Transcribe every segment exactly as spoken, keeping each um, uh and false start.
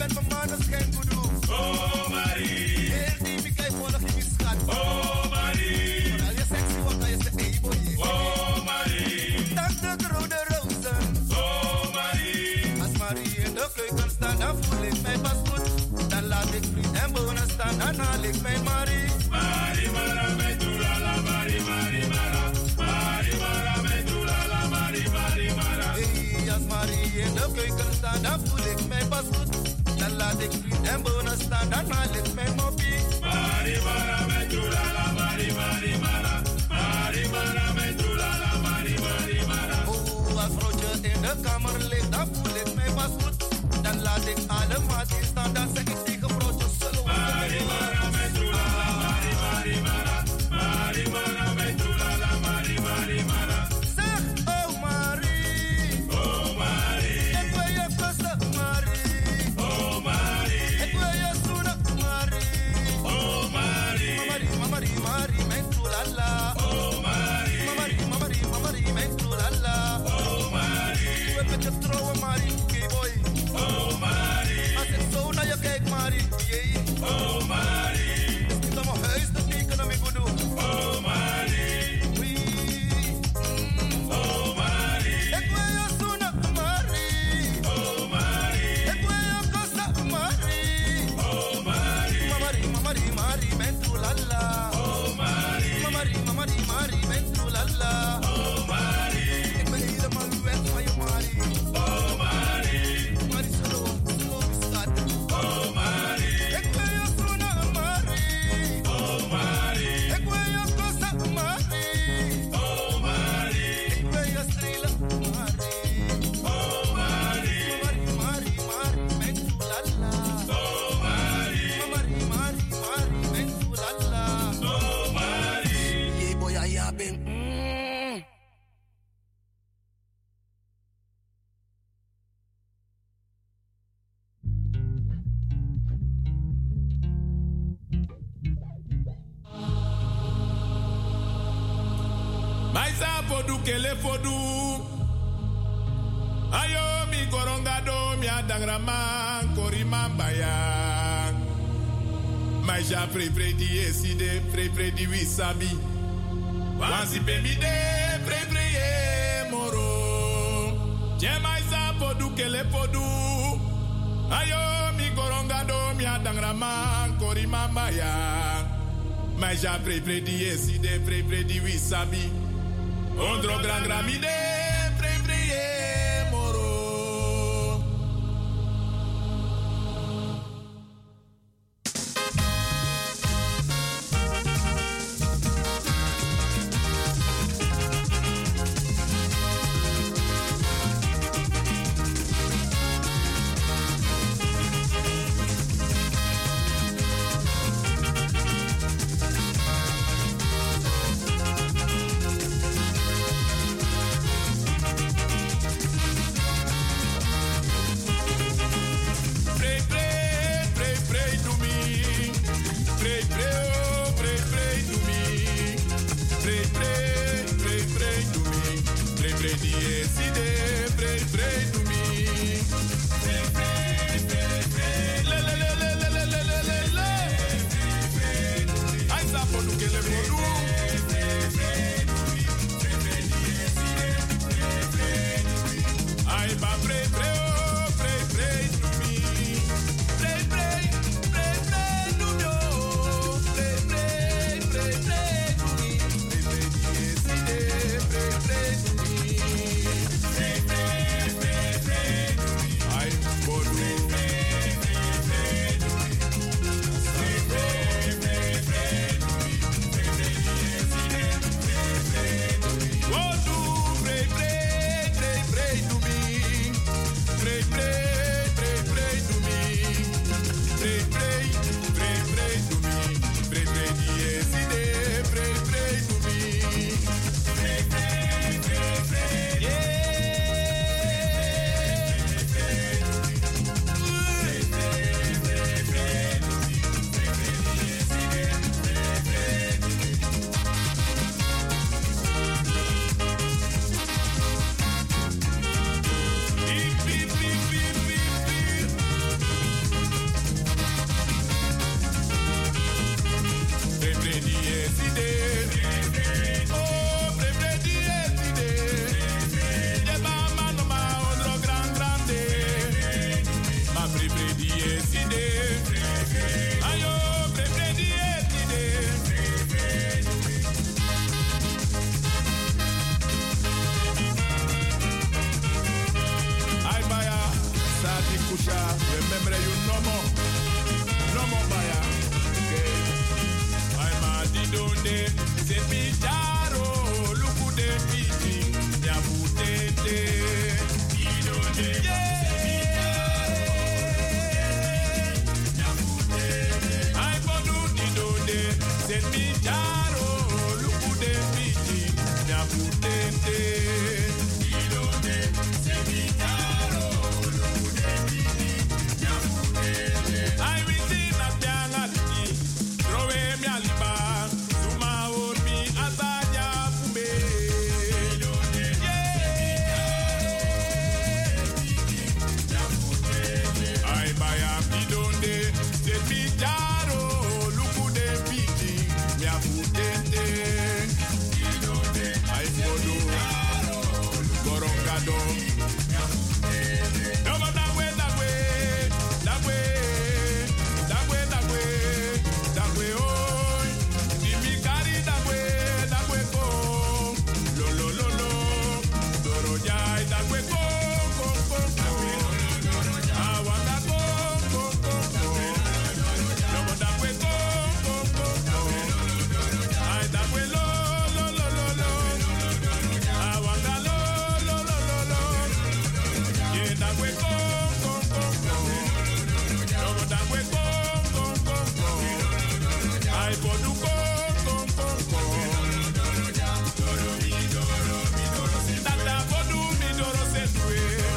bent mijn man, dat is geen goedoe. Oh Marie. Heel die mi kijk volg je mi schat. Oh Marie. Vooral je sexy wat kan je ze ebo je. Oh Marie. Dank de rode rozen. Oh Marie. Als Marie in de keuken staat, dan voel ik mij pas goed. Dan laat ik vriend en bonen staan, dan haal ik mijn Marie. Marie Mara, mijn toelala, Marie, Marie Mara. Marie Mara, mijn toelala, Marie, Marie Mara. Hey, als Marie in de keuken staat, dan voel ik mij pas goed. Dan laat ik vriend en bonen staan, dan haal ik mijn moppie. Marie Mara, mijn toelala, Marie, Marie Mara. Marie Mara, mijn toelala, Marie, Marie Mara. Oh, als vrouwtje in de kamer ligt, dan voel ik mij pas goed. Dan laat ik alle maatjes staan, dan zeg ik tegen vrouwtjes zullen we Marie Mara, mijn toelala, Marie, Marie Mara. Marie Mara, mijn toelala, Marie, Marie Mara. Zeg, oh Marie. Oh Marie. Ik wil je kussen, Marie. Oh Marie. Ik wil je zoenen, Marie. Oh Marie. Marie, Marie, Marie, mijn toelala. Oh Marie. Marie, Marie, Marie, mijn toelala. Oh Marie. Ik wil met je trouwen, Marie, boy. Oh Marie. Als ik zo naar je kijk, Marie, yeah. Oh Marie. Het is niet om mijn huis te tekenen, om ik moet doen. Oh Marie. Oui. Mm. Oh Marie. Ik wil je zoenen, Marie. Oh Marie. Ik wil je kussen, Marie. Oh Marie. Marie, Marie, Marie, mijn toelala. Oh Marie. Marie, Marie, Marie, mijn toelala. Oh Marie. Ik ben helemaal wet van je, Marie. Oh Marie. Marie, slow, slow, schat. Oh Marie. Ik wil je zoenen, Marie. Oh Marie. Ik wil je kussen, Marie. Oh Marie. Ik wil je strelen, Marie. Oh Marie. Marie, Marie, Marie, mijn toelala. Oh Marie. Marie, Marie, Marie, mijn toelala. Oh Marie. Yeah, boy, I have been. Mm. Maisa podu kele podu. Ayo mi korongado mi adangraman korimambaya. Maisa pre pre di eside pre pre di wisabi. Wansi pemide pre pre e moro. Je maisa podu kele podu. Ayo mi korongado mi adangraman korimambaya. Maisa pre pre di eside pre pre di wisabi. Ondro gran gramide pre pre e moro. Mami Kusha, remember you no more. No more baya. Okay. I'm a didonde, se picharo, luku de piti, ya putete. Didonde, se picharo, ya putete. I'm gonna didonde, se picharo, luku de piti, ya putete. Didonde, se picharo, luku de piti, ya putete. I will see that young at me, throw me a liba, Zuma or me as a yapume. I buy a bidonde, set me jaro, look who they pity, me a putente. I follow, Gorongado. No, but that way, that way, that way, that way, that way, that way, oh. Give me carry that way, that way, go. Lo, lo, lo, lo. Doro jai, that way, go, go, go, go. I want that go, go, go, go. No, but that way, go, go, go, go. I that way, lo, lo, lo, lo, lo. I want that lo, lo, lo, lo, lo. Yeah, that way, go, go, go, go. No, but that way, go, go, go, go. I go do go, go, go, go. Tata go do mi doro senwe.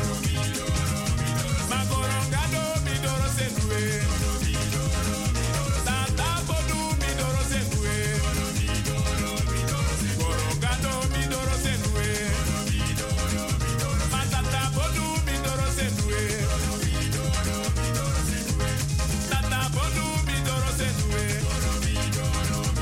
Magorongado mi doro senwe. Tata go do mi doro senwe. Gorongado mi doro senwe. Matata go do mi doro senwe. Tata go do mi doro senwe.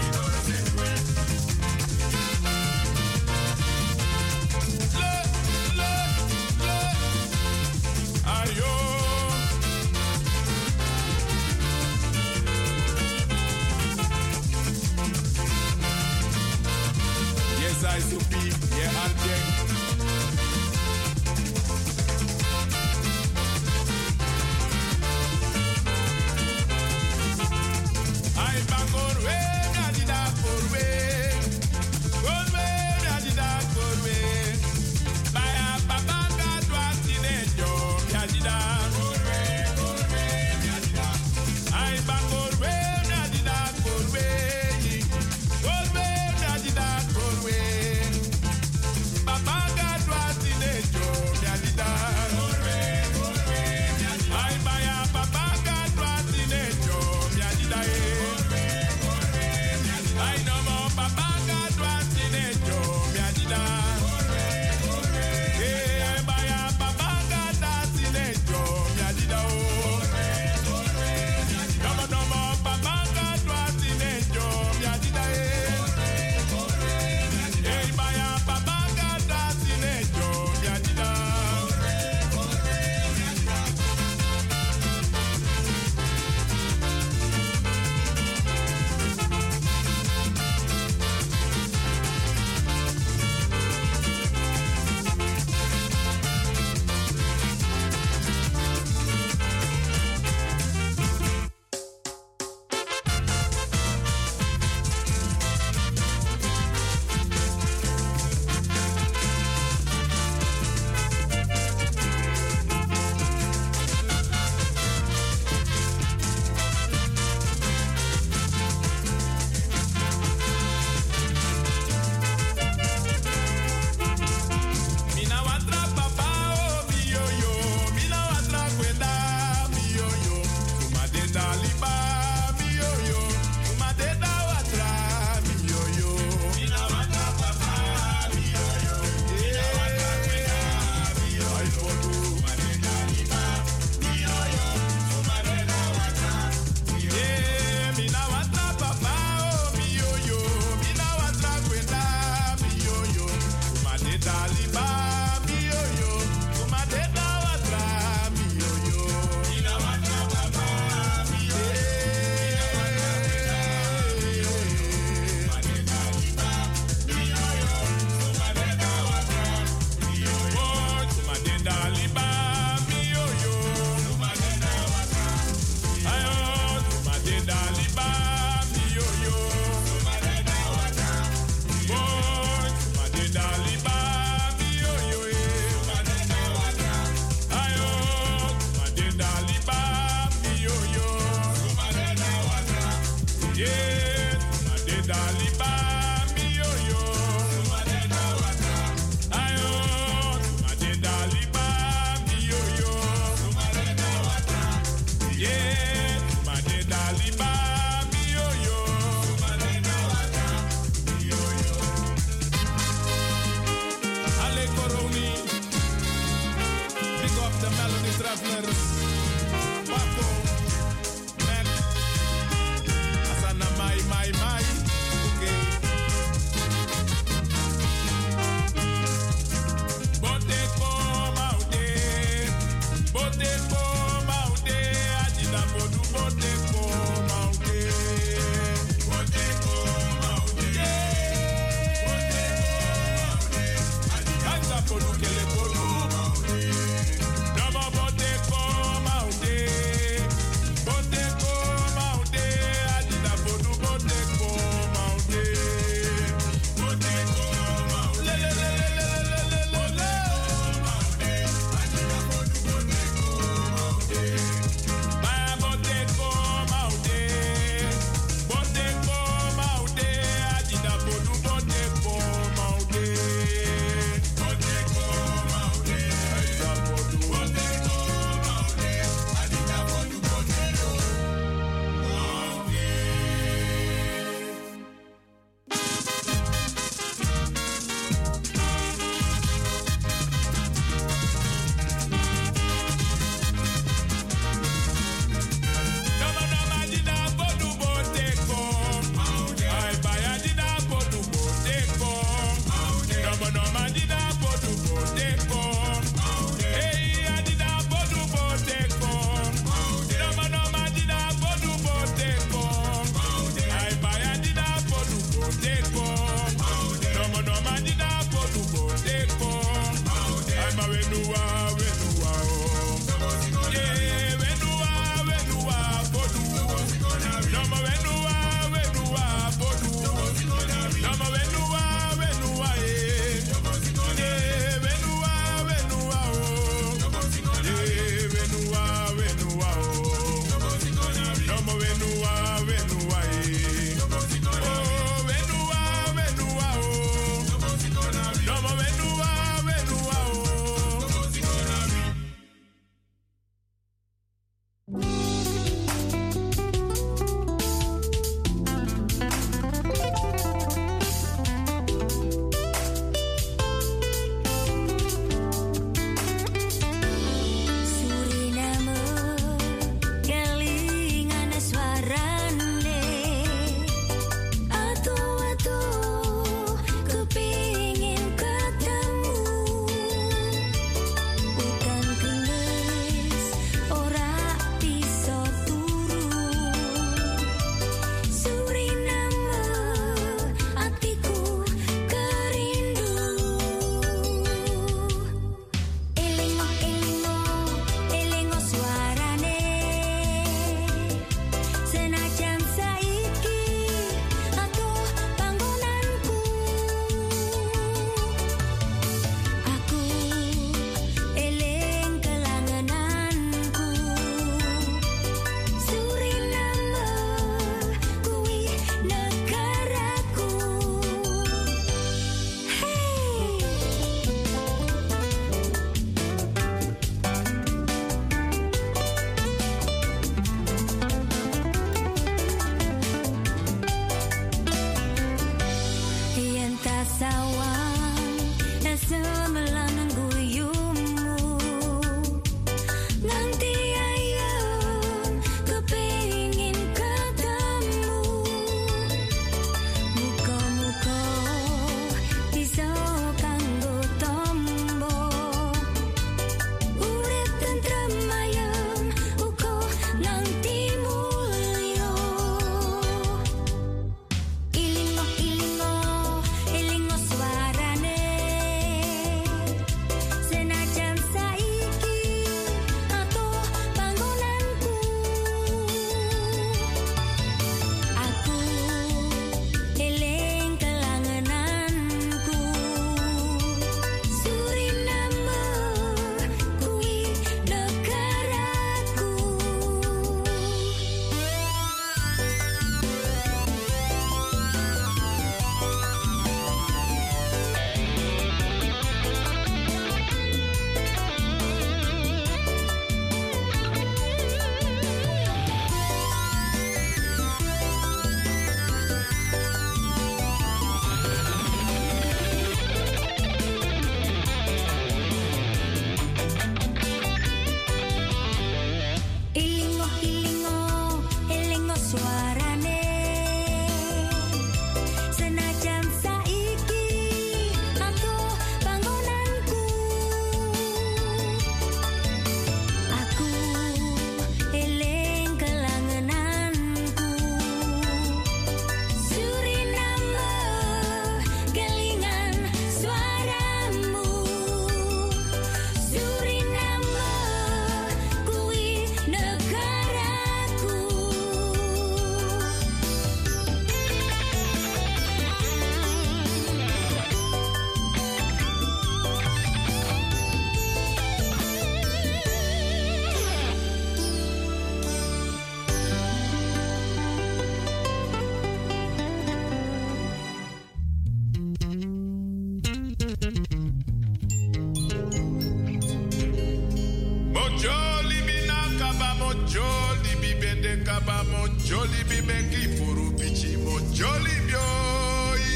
mo jolly bi bende kaba mo jolly bi meki furu pichi mo jolly bioi.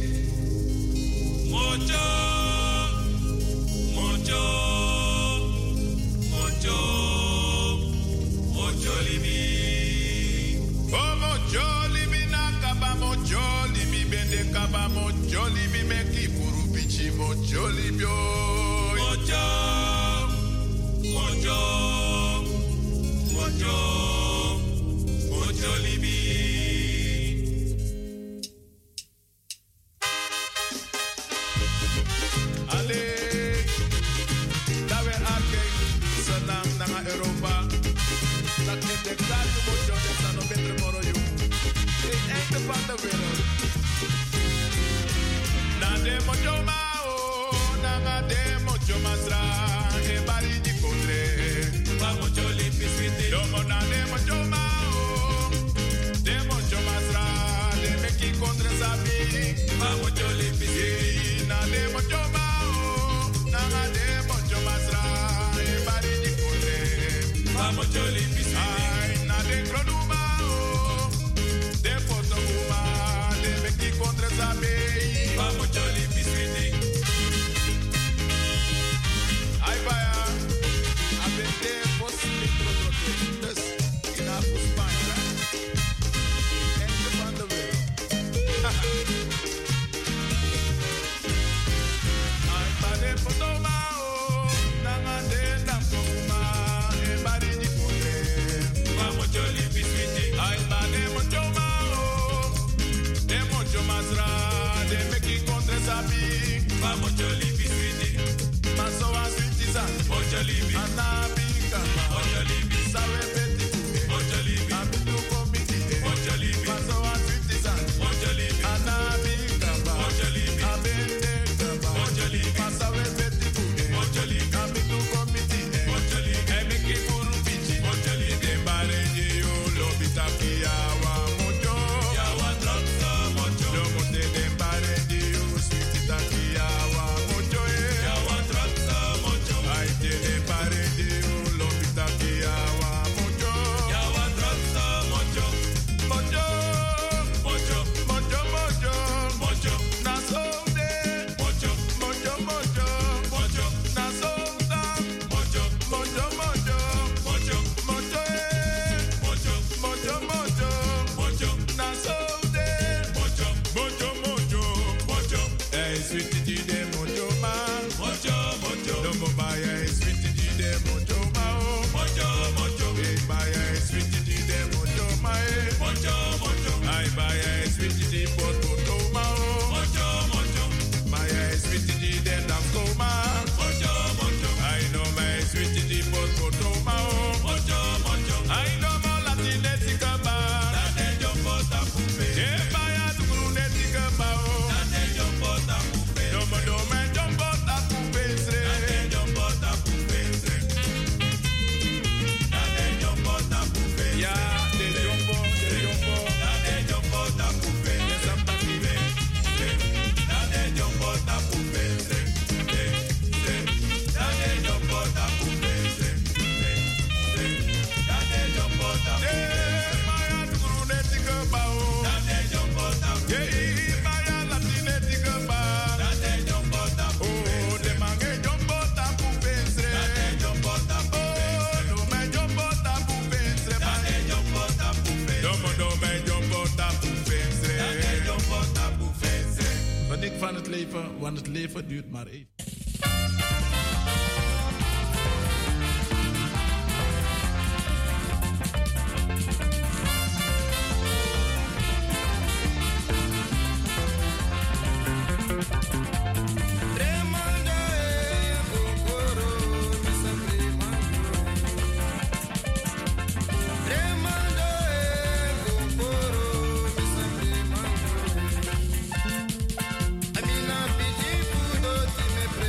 Mojo, mojo, mojo, mo jolly bi. Oh mo jolly bi na kaba mo jolly bi bende kaba mo jolly bi meki furu pichi mo jolly bioi. Mojo, mojo. Mojo, mojo libi. Ale, dawe ake, sanam nanga Europa. Dat is de kaart mojo, dat is nog beter moro you. In echte van de wereld. Na de mojo mao, nanga de mojo masra, e bari di kodre. Pa mojo libi sweetie. Domo na de mojo mao, de mojo masra, de meki kontre sabi. Pa mojo libi sweetie. Na de mojo mao, nanga de mojo masra, e bari di kodre. Pa mojo libi sweetie. Ay na de krodu mao, de foto uma, de meki kontre sabi. Pa mojo libi sweetie. Ay baya. Dus in Apel Spanje, echte van de wereld. Ay, maar de potoma o, nanga de nampoma, e bari di kone. Vamos jolly biscuiti. Ay, maar de mochoma o, de mocho masra, de meki kontre sabi. Vamos jolly biscuiti. Maso a sweetie san, mocho libi. Anabi. Mojo libi, sawe beti kume. Mojo libi, abitu komiti. Mojo libi, maso a citizen. Mojo libi, anabi kaba. Mojo libi, abende kaba. Mojo libi, masawe beti kume. Mojo libi, abitu komiti. Mojo libi, emeki furu pichi. Mojo libi, dembare jeyo lobi tapi yawa mojo. Yawa dropsa mojo. Domote dembare jeyo sweetie taki yawa mojo. Yawa dropsa mojo. Aite dembare jeyo. Yawa mojo, yawa dropsa mojo, mojo, mojo, mojo, mojo, mojo, na sonde, mojo, mojo, mojo, mojo, na sonda, mojo, mojo, mojo, mojo, mojo, eh, mojo, mojo, mojo, mojo, na sonde, mojo, mojo, mojo, mojo, eh, sweetie de mojo man, mojo, mojo, domo baya, sweetie de mojo man. Mojo, mojo, I buy a sweetie de mojo mae. Mojo, mojo, I buy a sweetie for mojo mao. Mojo, mojo, buy a sweetie de damko ma. Mojo, mojo, I know my sweetie for mojo mao. Mojo, mojo, I know my latinetica ba. Tate jombo ta pupe. Je buy a tukunetica ba. Tate jombo ta pupe. Domo domo jombo ta pupe sre. Tate jombo ta pupe sre. Ya, de jumbo, de jumbo, da de jumbo ta pupe, de samba kive, da de jumbo ta pupe, de, de, da de jumbo ta pupe, de, de, da de jumbo ta pupe, maya turunetica bao, da de jumbo ta pupe, maya latinetica ba, da de jumbo ta pupe, oh, de mange jumbo ta pupe, da de jumbo ta pupe, no me jumbo ta pupe, domo domo jumbo tapu fense. Jumbo tapu fense. Wat ik van het leven, want het leven duurt maar even. Amina pedi pudo ti me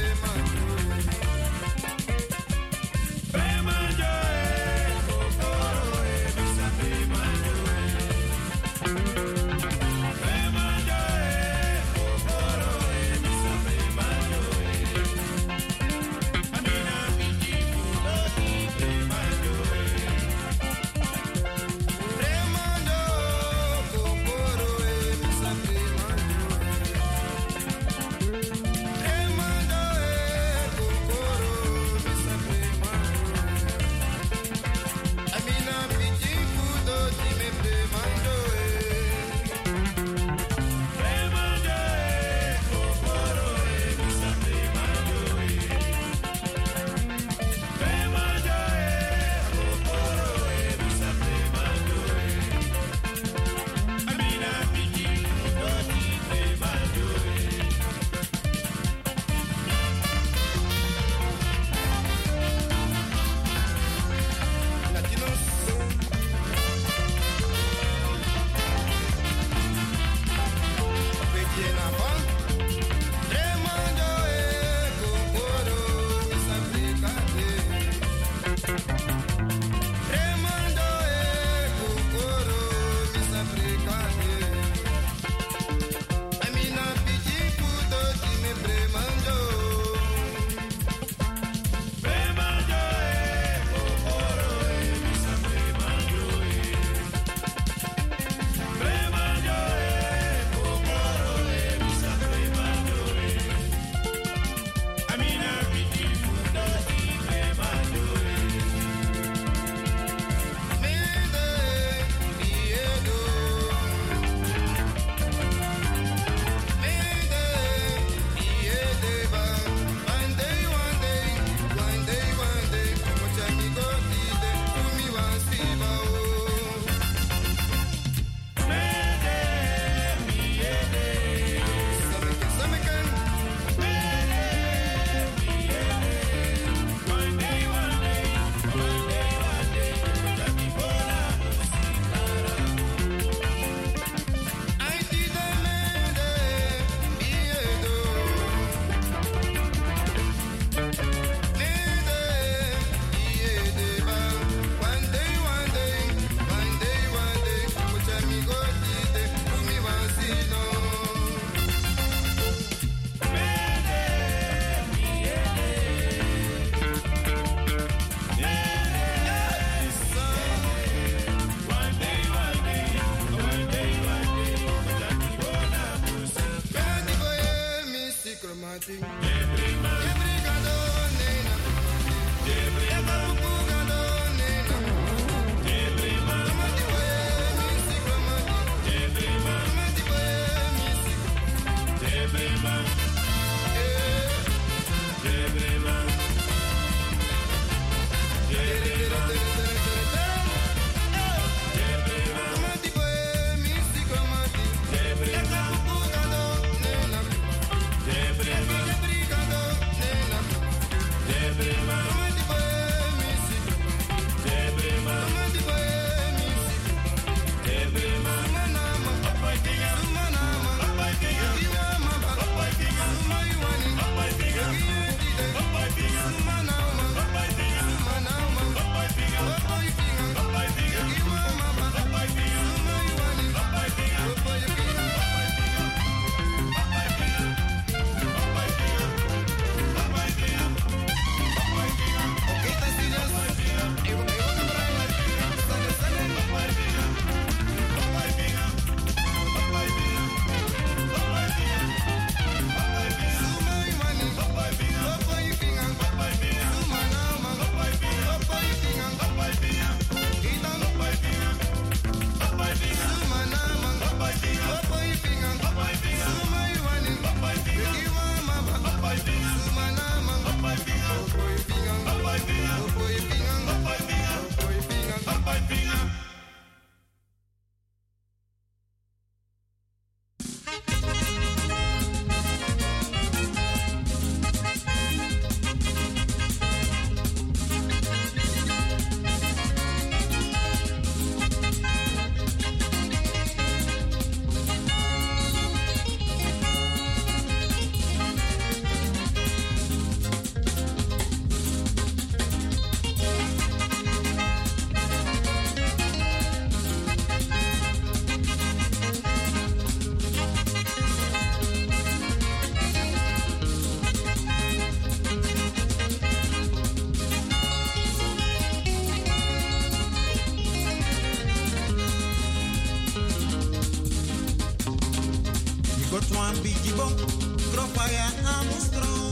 one biggie bong, Cropaya Amustron.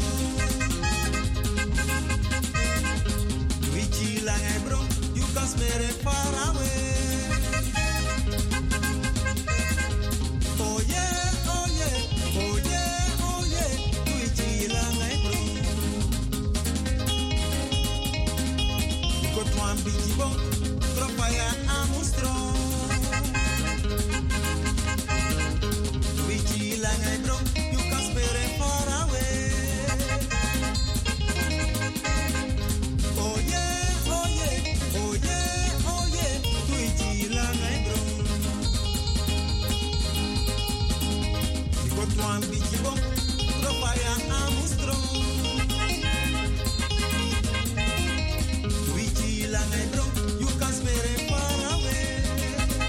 Wichi lang bro, you can smell it far away. Oh yeah, oh yeah, oh yeah, oh yeah, Wichi lang bro. Got one biggie bong, Cropaya Amustron. Wichi lang bro, you can smell it far away. Oh yeah, oh yeah, oh yeah, oh yeah, Wichi lang bro. You got one biggie bong, Cropaya Amustron. Wichi lang bro, you can smell it far away.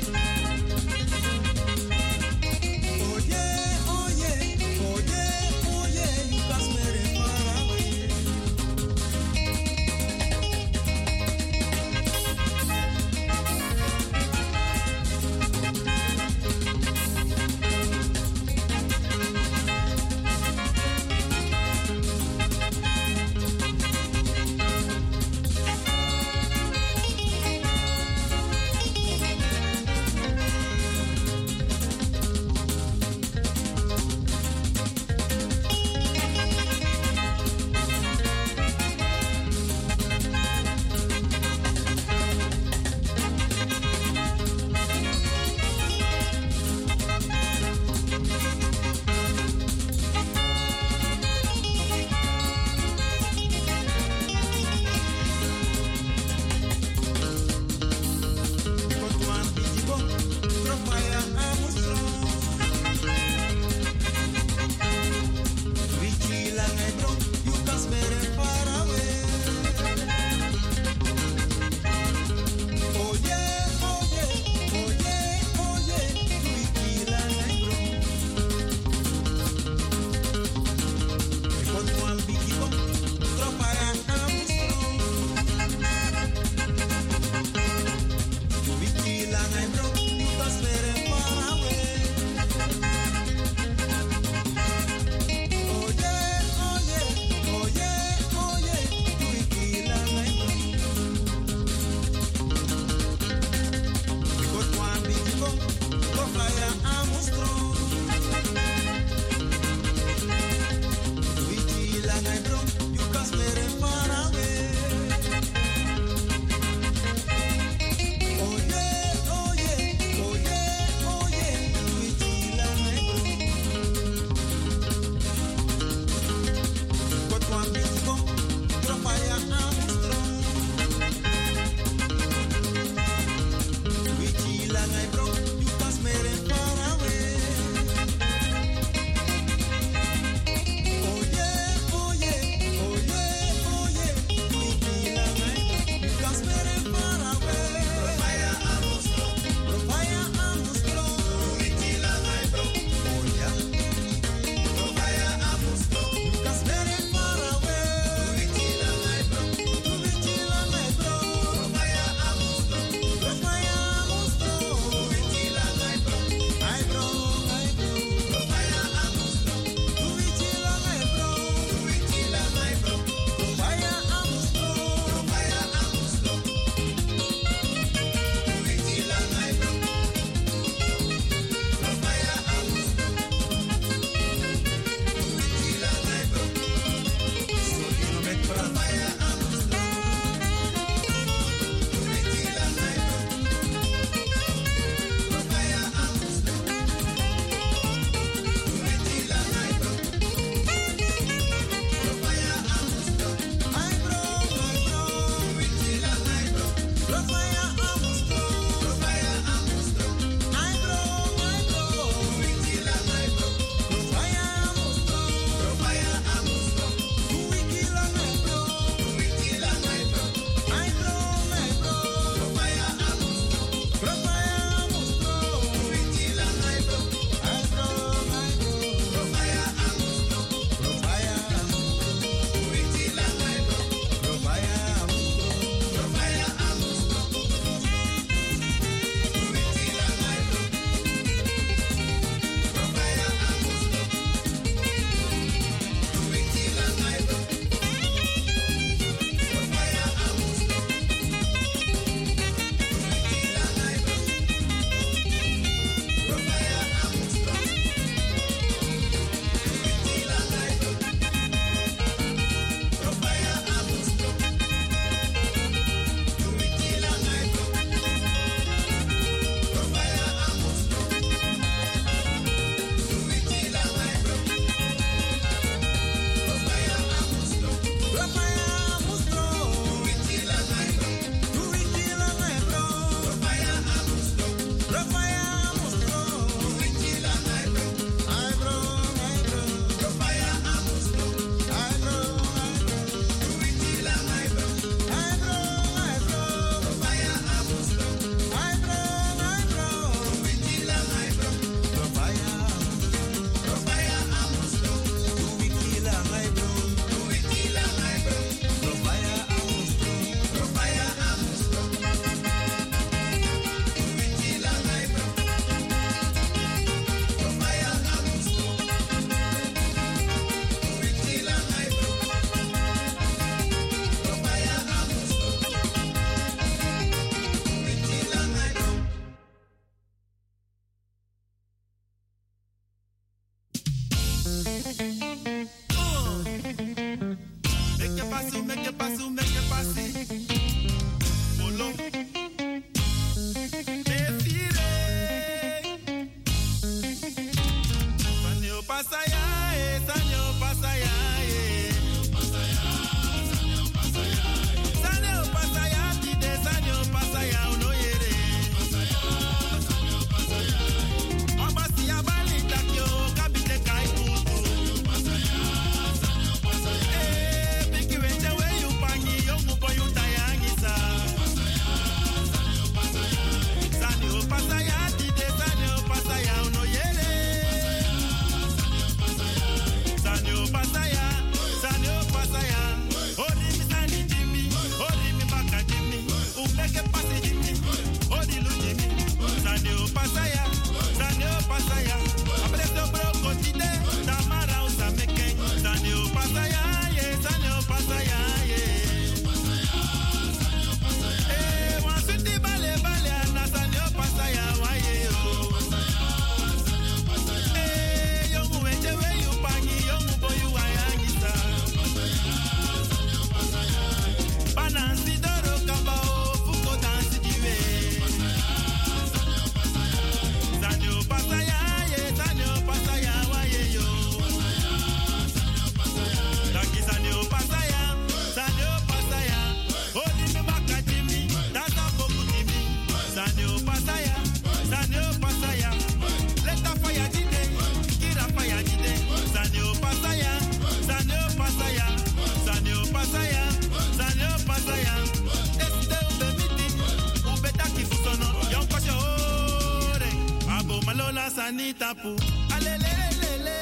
sanita pu. Alelelelele.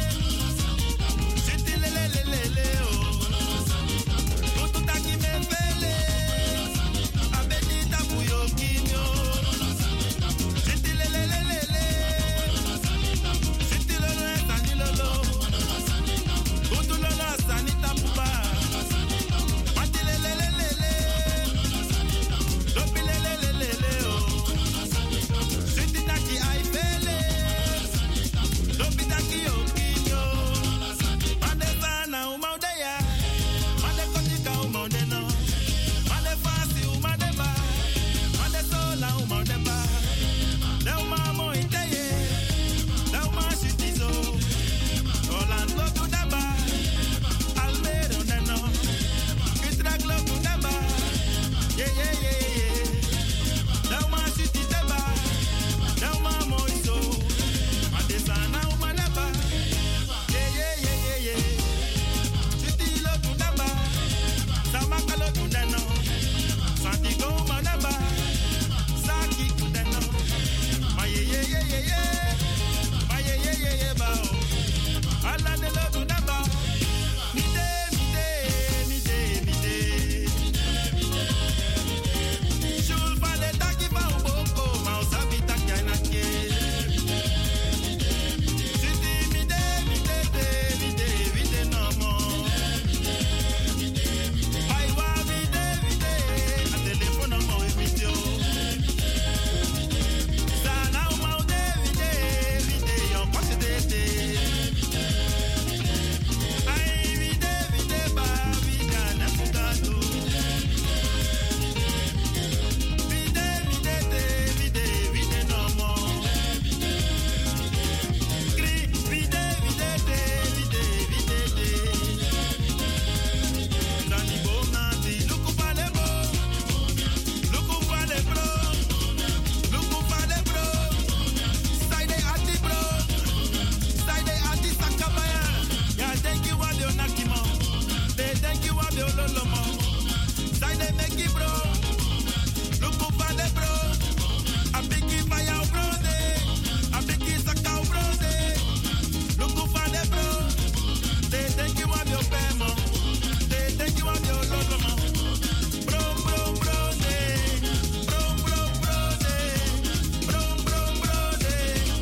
Sitilelelelele oh. Ututaki me fele. Abedita pu yo kinyo. Sitilelelelele. Sitilolo sanilolo. Utulolo sanita pu ba. Matilelelelele. Lopilelelelele oh. Sititaki ai fele. Lopitaki yo kinyo. Mande sana umaudeya. Mande kotika umaudeno. Mande fasi umadeba. Mande sola umaudeba. Leuma mo iteye. Leuma shitizo. Orlando tudaba. Almero neno. Kitraglo tudaba. Yeah, yeah, yeah, yeah. Leuma shititeba. Leuma mo iso. Mande sana umadeba. Yeah, yeah, yeah, yeah, yeah. Shitilo tudaba. Samakalo tudeno. Santigo umadeba. Saki tudeno. Ma yeah, yeah, yeah, yeah, yeah. Ma yeah, yeah, yeah, yeah, ba oh. Ala de lo tudaba. Mide, mide, mide, mide. Shul pa de taki pa uboko. Ma usabi taki ainake. Shiti mide, mide, de, mide, mide no more. Aiwa mide, mide. A telefono mo emite oh. Sana umaude, mide, mide. Yon pase de te. Ai mide, mide ba. Viga na fugato. Mide, mide, de, mide, mide no more. Cri, mide, mide, de, mide, mide, de. Nani bo nati, luku pa de bo. Luku pa de bro. Luku pa de bro. Sai de ati bro. Sai de ati sakabaya. Ya thank you abio nakimo. They thank you abio lolomo. Sai de meki bro. Luku pa de bro. A bigi pa ya bro de. A bigi sakau bro de. Luku pa de bro. They thank you abio pemo. They thank you abio lolomo. Bro bro bro de. Bro bro bro de. Bro bro bro de.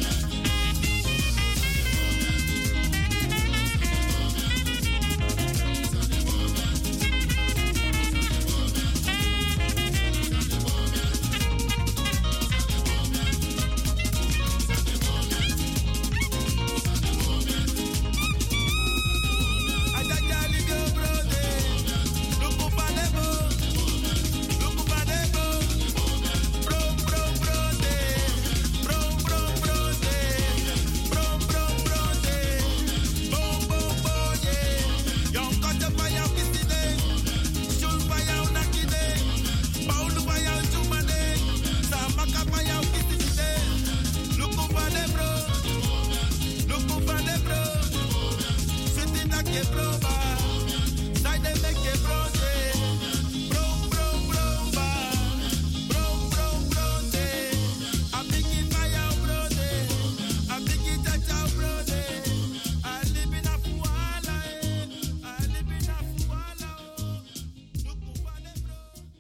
Ajaja libio bro de. Luku pa de bo. Luku pa de bo. Bro bro bro de. Bro bro bro de. Bro bro bro de. Boom boom boom yeah. Yon kote pa ya kiside. Shul pa ya unakide. Paulu pa ya chumade. Samaka pa ya kiside. Luku pa de bro. Luku pa de bro. Sitting na ke bro ba. Sai de me ke bro de. Bro bro bro ba. Bro bro bro de. A bigi fire bro de. A bigi chacha bro de. I live in a fuala eh. I live in a fuala oh. Luku pa de bro.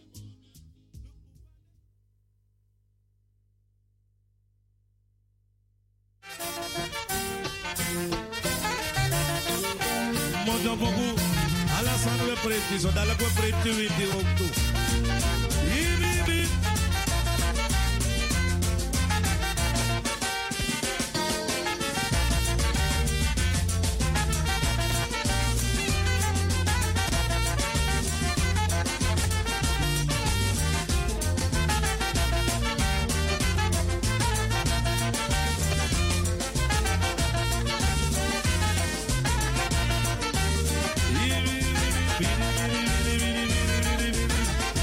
Mojo bogu Alassane preti so dala ko preti witi okto. Ibi ibi. Ibi ibi ibi ibi ibi ibi ibi ibi.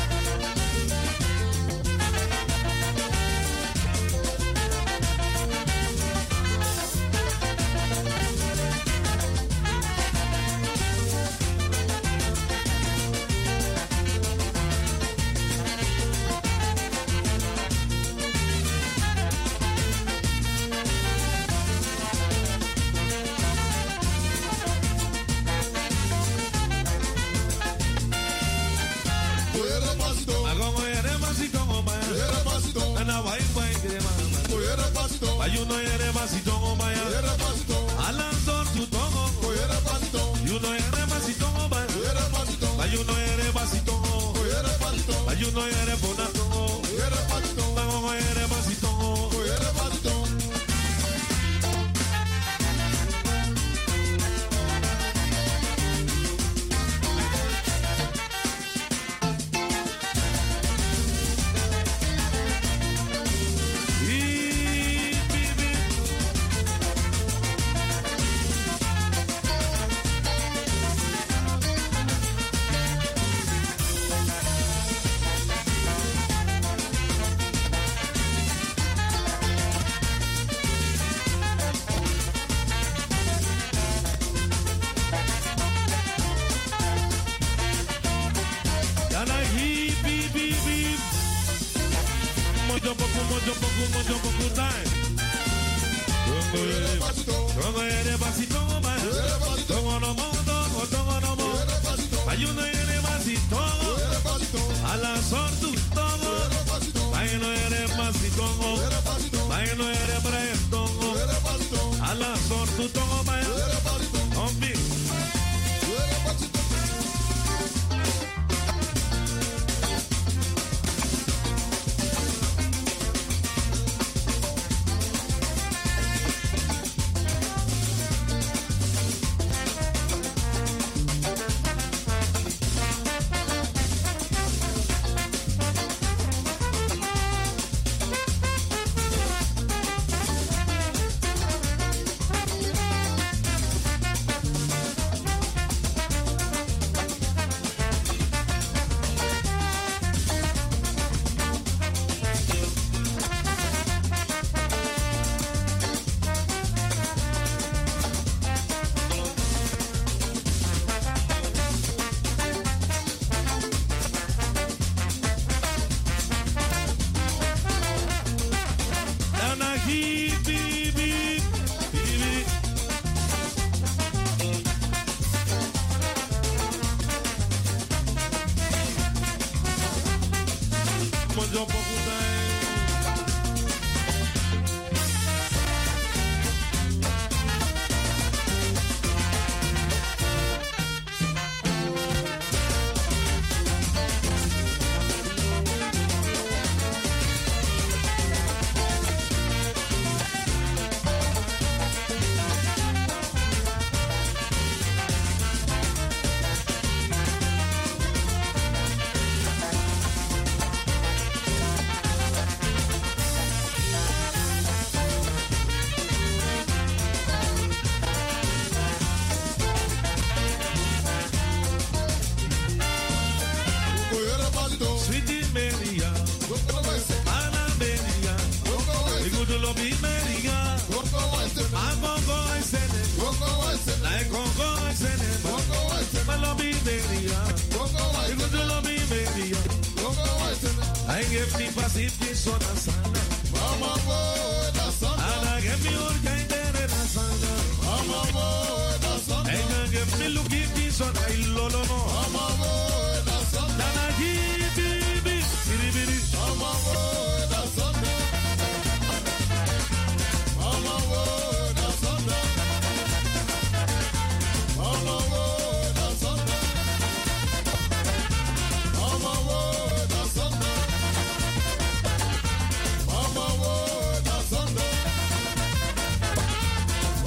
know ere basitongo baya. Alanzor tu tongo. You know ere basitongo baya. You know ere basitongo. You know ere bonatongo. Bango ere basitongo. Mojo poku, mojo poku, mojo poku time. Tongo ere basitongo baya. Tongo no mo, tongo, tongo no mo. Ayuno ere basitongo. Ala sortu tongo. Ayuno ere basitongo. Ayuno ere braetongo. Ala sortu tongo baya. Ombi.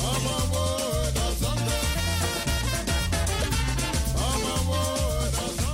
Mama,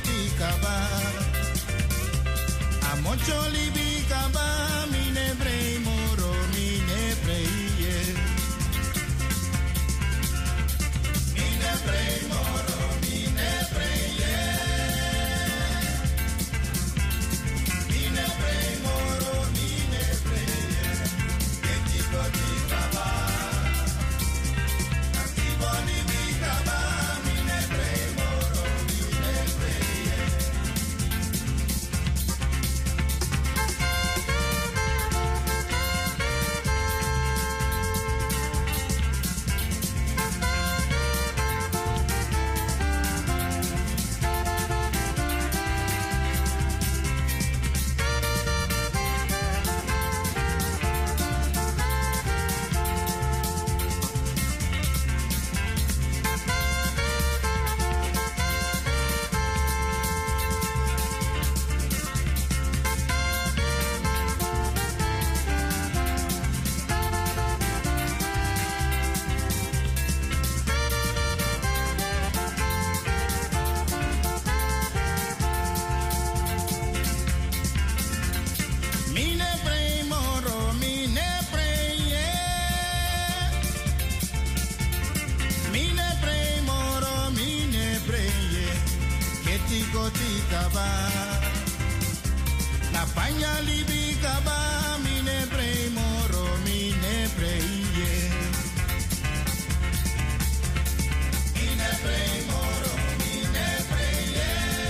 tikaba. Amocho libi kaba mine brei moro mine brei. Mine brei moro mine brei. Mine brei moro mine brei. Etiko tikaba. Atibo libi kaba mine brei moro mine brei. Mine brei moro mine brei. Mine brei moro mine brei. Etiko tikaba. Na panya libi kaba mine brei moro mine brei. Mine brei moro mine brei.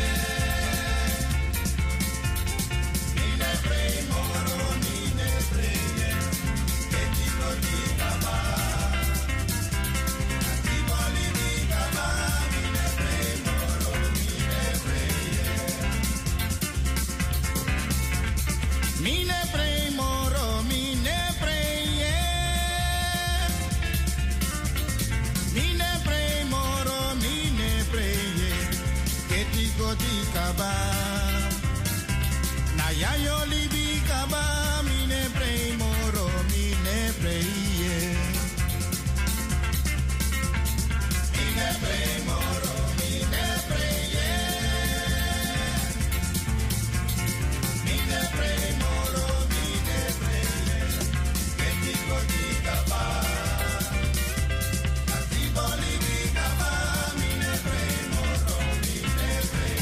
Mine brei moro mine brei. Etiko tikaba. Atibo libi kaba mine brei moro mine brei. Mine brei moro mine brei. Mine brei moro mine brei. Etiko tikaba. Na yayo libi kaba mine brei moro mine brei. Mine brei moro mine brei. Mine brei moro mine brei. Etiko tikaba. Atibo libi kaba mine brei moro mine brei.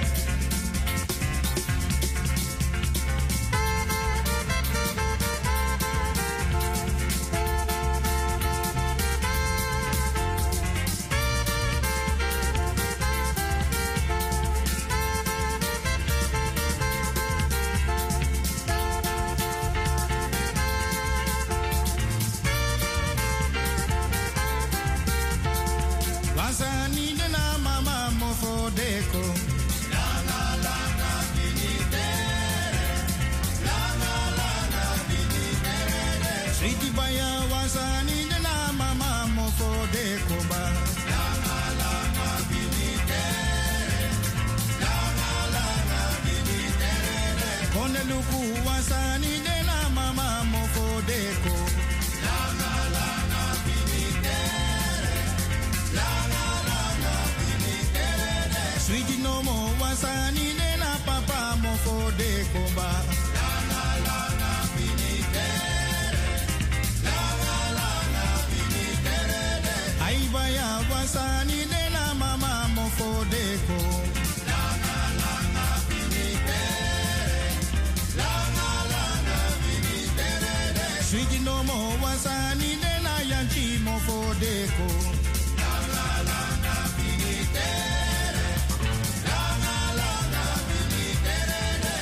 Wasani de na mama mo fo deko. Langa langa binitere. Langa langa binitere. Sweetie baya wasani de na mama mo fo deko ba. Langa langa binitere. Langa langa binitere. Kone luku wasani de na mama mo fo deko. Langa langa binitere. Langa langa binitere. Sweetie no mo wasani de na papa mo fo deko ba. Langa langa binitere. Langa langa binitere. Ai baya wasani de na mama mo fo deko. Langa langa binitere. Langa langa binitere. Sweetie no mo wasani de na yanchi mo fo deko. Langa langa binitere. Langa langa binitere.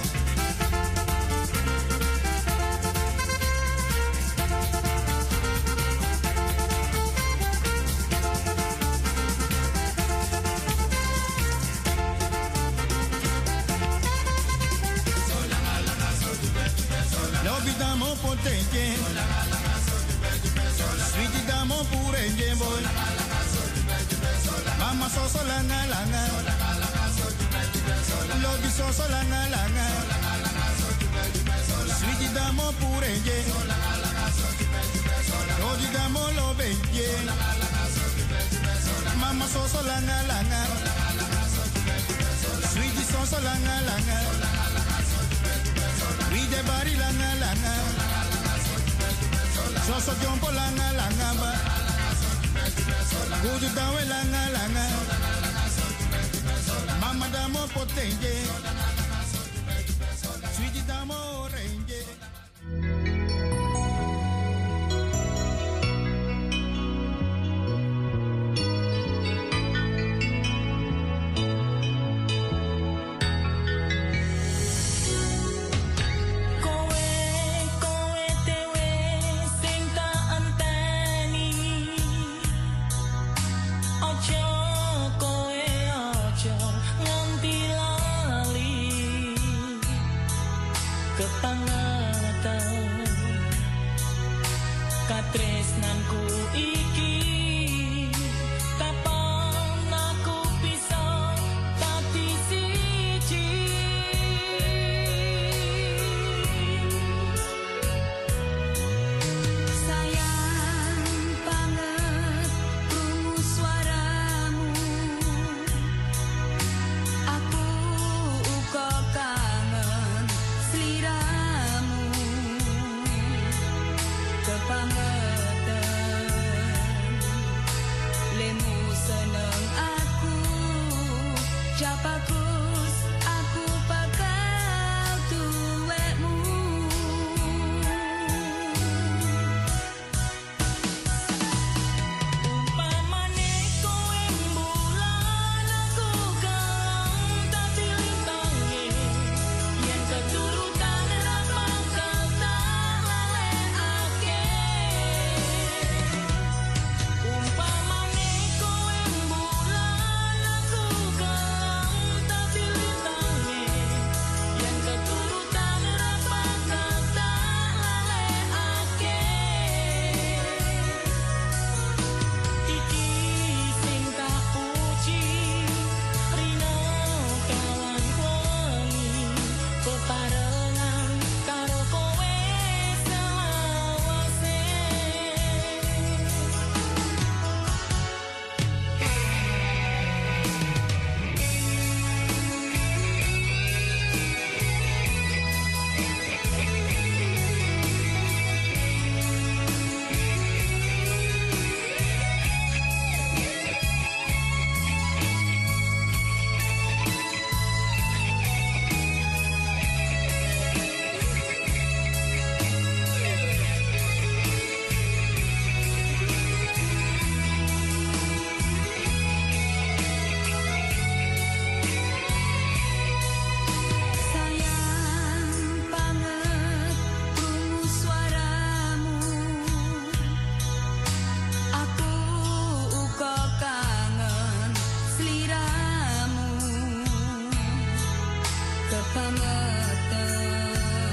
Lobi damo potente. Sweetie damo pure boy. Mama so so langa langa. Lobi so so langa langa. Sweetie damo pure Lobi damo lo benje. Mama so so langa langa. so langa langa. Wide bari langa langa. So so jompo langa langa ba. Kudu dawe langa langa. Mama damo potenge. Sweetie damo orange.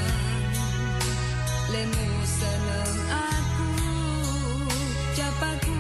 Lemu seneng aku, cap aku